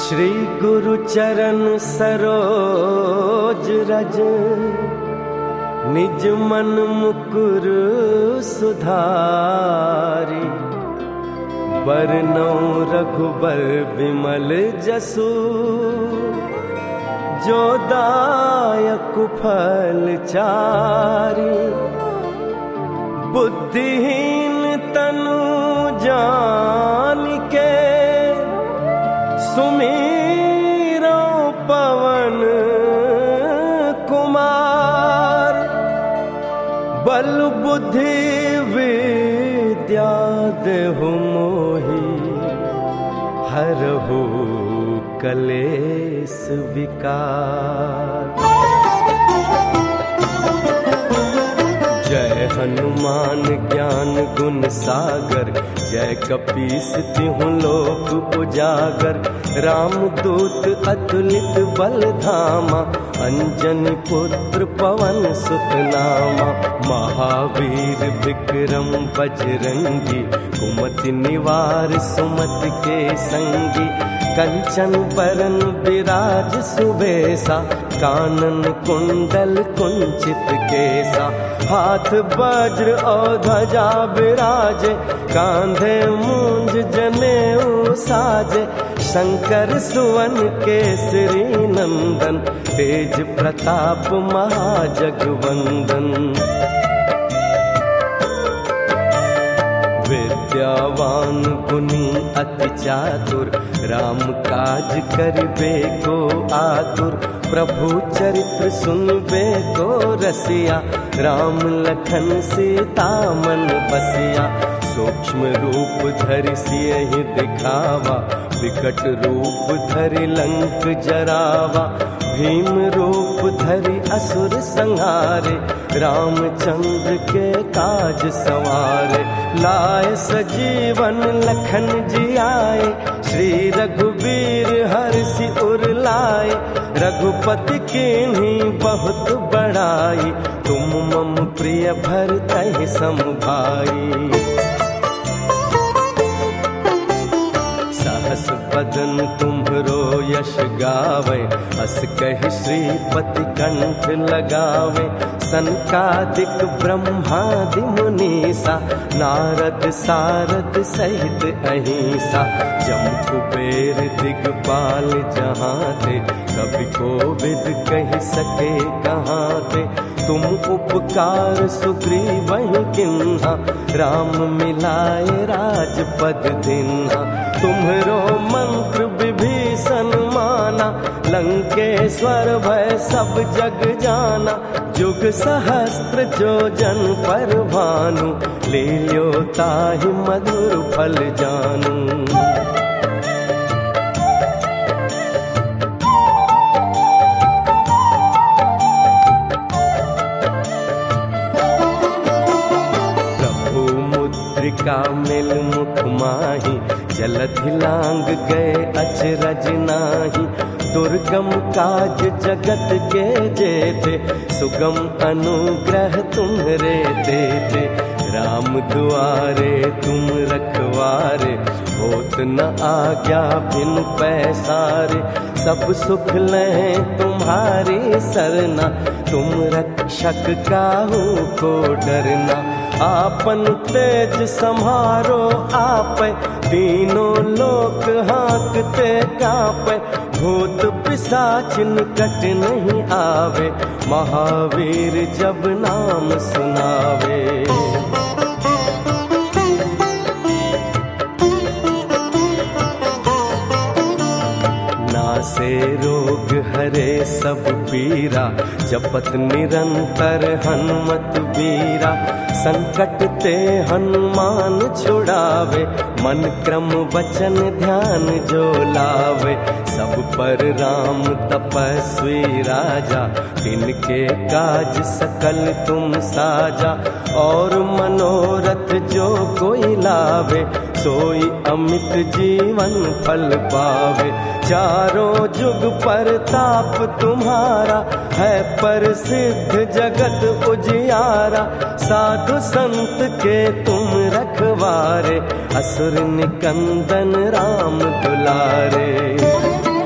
श्री गुरु चरण सरोज रज, निज मन मुकुर सुधारी। बरनौ रघुबर बिमल जसु, जो दायक फल चारी। बुद्धिहीन तनु जानिके, सुमीरो पवन कुमार। बल बुद्धि विद्या देहु मोहि, हरहु कलेस विकार। जय हनुमान ज्ञान गुण सागर, जय कपीस तिहुँ लोक उजागर। राम दूत अतुलित बल धामा, अंजनी पुत्र पवन सुत नामा। महावीर विक्रम बजरंगी, कुमति निवार सुमति के संगी। कंचन बरन विराज सुबेसा, कानन कुंडल कुंचित केसा। हाथ वज्र और ध्वजा विराजे, कांधे मूंज जनेऊ साजे। शंकर सुवन केसरी नंदन, तेज प्रताप महाजगवंदन। विद्यावान गुणी अति चातुर, राम काज करिबे को आतुर। प्रभु चरित्र सुनबे को रसिया, राम लखन सीता मन बसिया। सूक्ष्म रूप धरि सियहि दिखावा, विकट रूप धरि लंक जरावा। भीम रूप धरि असुर संहारे, रामचंद्र के काज सवारे। लाए सजीवन लखन जियाए, श्री रघुवीर हर्षि उर लाए। रघुपति कीन्ही बहुत बड़ाई, तुम मम प्रिय भरतहि सम भाई। सहस बदन तुम्हरो यश गावे, हस कहि श्रीपति कंठ लगावे। सनकादिक ब्रह्मादि मुनीसा, नारद सारद सहित अहिंसा। जम कुबेर दिगपाल जहाँ थे, कवि कोविद कहि सके कहाँ थे। तुम उपकार सुग्रीवहि किन्हा, राम मिलाए राजपद दिन्हा। तुम्हरो मंत्र विभीषण माना, लंकेश्वर भय सब जग जाना। जुग सहस्त्र जो जन पर भानु, लील्यो ताहि मधुर फल जानू। का मिल मुख माही, जलधि लांग गए अचरज नाही। दुर्गम काज जगत के जेते, सुगम अनुग्रह तुम्हरे देते। राम दुआरे तुम रखवारे, होत न आज्ञा बिन पैसारे। सब सुख लें तुम्हारी सरना, तुम रक्षक काहू को डरना। आपन तेज सम्हारो आपै, तीनों लोक हाँकते कांपै। भूत पिशाच निकट नहीं आवे, महावीर जब नाम सुनावे। नासे रोग हरे सब पीरा, जपत निरंतर हनुमत बीरा। संकट ते हनुमान छुड़ावे, मन क्रम वचन ध्यान जो लावे। सब पर राम तपस्वी राजा, तिनके काज सकल तुम साजा। और मनोरथ जो कोई लावे, सोई अमित जीवन फल पावे। चारों जुग परताप तुम्हारा, है प्रसिद्ध जगत उजियारा। साधु संत के तुम रखवारे, असुर निकंदन राम दुलारे।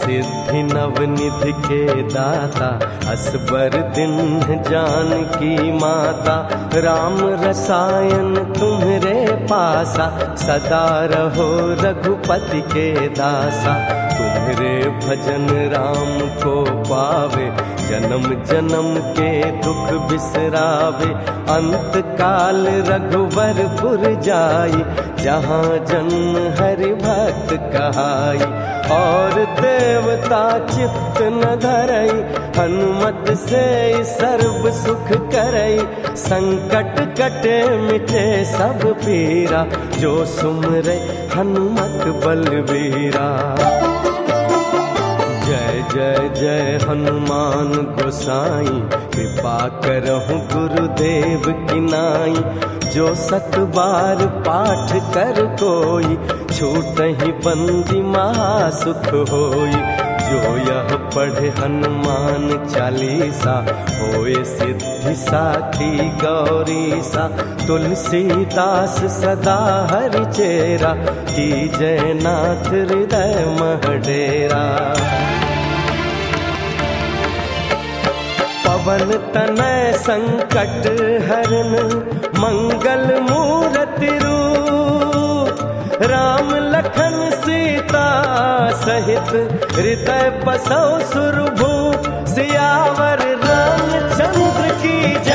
सिद्धि नवनिधि के दाता, असबर दिन जानकी माता। राम रसायन तुम्हरे पासा, सदा रहो रघुपति के दासा। तुम्हरे भजन राम को पावे, जन्म जन्म के दुख बिसरावे। अंत काल रघुवरपुर जाई, जहाँ जन्म हरि भक्त कहाई। और देवता चित्त न धरई, हनुमत से सर्व सुख करई। संकट कटे मिटे सब पीरा, जो सुमरे हनुमत बलबीरा। जय जय जय हनुमान गोसाई, कृपा करहु गुरुदेव की नाई। जो सत बार पाठ कर कोई, छूटहि बंदी महासुख होई। जो यह पढ़े हनुमान चालीसा, होए सिद्धि साखी गौरीसा। तुलसीदास सदा हरि चेरा, की जय नाथ हृदय महडेरा। पवन तनय संकट हरन, मंगल मूरति रूप। राम लखन सीता सहित, हृदय बसौ सुरभूप। सियावर रामचंद्र की जय।